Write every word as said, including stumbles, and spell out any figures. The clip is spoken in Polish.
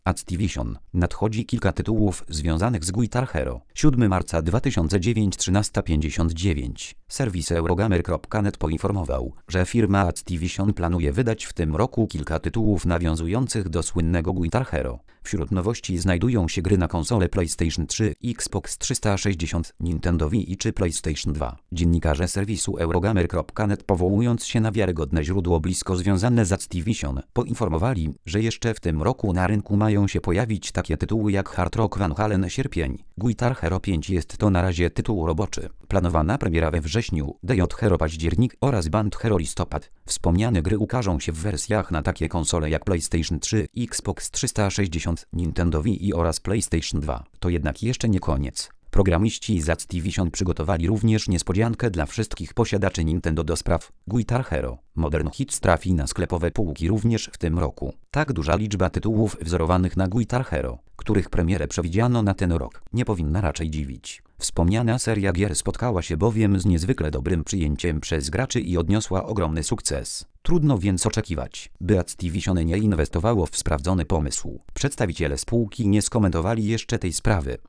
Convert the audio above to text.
Activision. Nadchodzi kilka tytułów związanych z Guitar Hero. siódmego marca dwa tysiące dziewiątego trzynaста pięćdziesiąt dziewięć. Serwis Eurogamer kropka net poinformował, że firma Activision planuje wydać w tym roku kilka tytułów nawiązujących do słynnego Guitar Hero. Wśród nowości znajdują się gry na konsole PlayStation trzy, Xbox trzysta sześćdziesiąt, Nintendo Wii czy PlayStation dwa. Dziennikarze serwisu Eurogamer kropka net, powołując się na wiarygodne źródło blisko związane z Activision, poinformowali, że jeszcze w tym roku na rynku mają się pojawić takie tytuły jak Hard Rock Van Halen sierpień. Guitar Hero pięć jest to na razie tytuł roboczy. Planowana premiera we wrześniu, D J Hero październik oraz Band Hero listopad. Wspomniane gry ukażą się w wersjach na takie konsole jak PlayStation trzy, Xbox trzysta sześćdziesiąt, Nintendo Wii oraz PlayStation dwa. To jednak jeszcze nie koniec. Programiści z Activision przygotowali również niespodziankę dla wszystkich posiadaczy Nintendo do spraw Guitar Hero. Modern Hits trafi na sklepowe półki również w tym roku. Tak duża liczba tytułów wzorowanych na Guitar Hero, których premierę przewidziano na ten rok, nie powinna raczej dziwić. Wspomniana seria gier spotkała się bowiem z niezwykle dobrym przyjęciem przez graczy i odniosła ogromny sukces. Trudno więc oczekiwać, by Activision nie inwestowało w sprawdzony pomysł. Przedstawiciele spółki nie skomentowali jeszcze tej sprawy.